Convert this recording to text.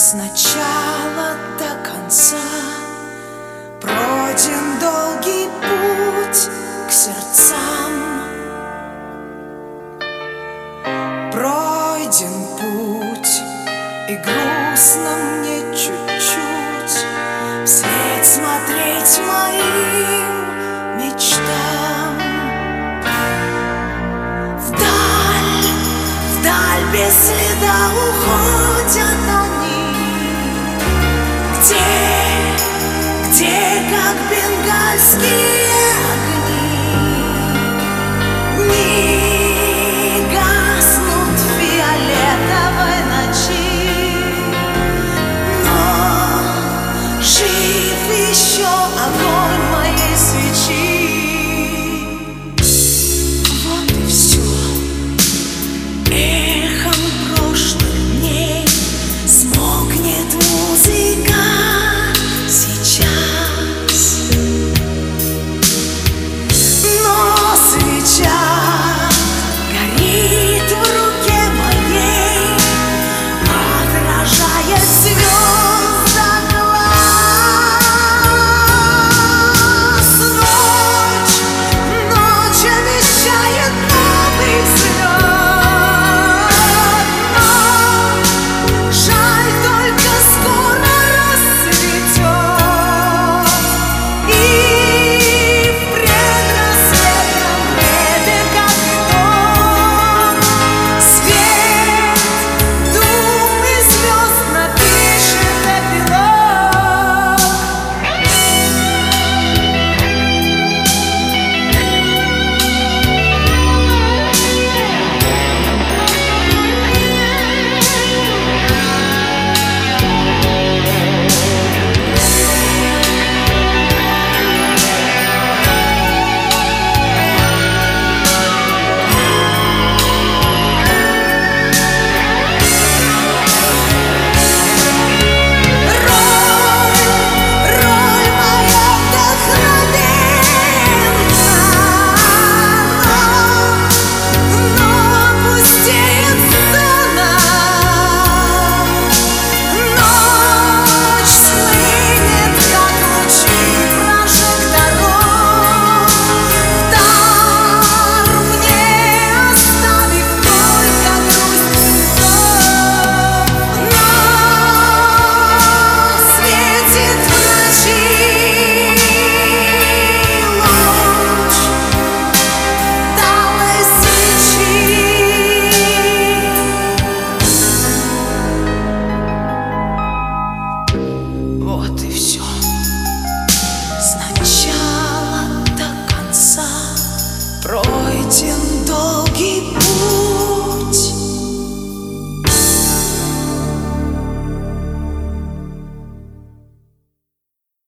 С начала до конца пройден долгий путь к сердцам. Пройден путь, и грустно мне чуть-чуть вслед смотреть моим мечтам. Вдаль без следа уходят они, где как бенгальские огни не гаснут в фиолетовой ночи, но жив еще огонь моей свечи. Вот и все. Эхом прошлых дней смолкнет музыка сейчас, но свеча горит в руке моей, отражает звездах глаз. Ночь обещает новый взлет, но жаль, только скоро расцветет, и в предрассветном небе, как тот свет дум и звезд напишет эпилог. Роль моя вдохновенна, но пустеет сцена. Ночь сплынет, как лучи прожекторов, дар мне оставив только грусть слов. Но светит в ночи луч талой свечи. Вот и все. С начала до конца пройден долгий путь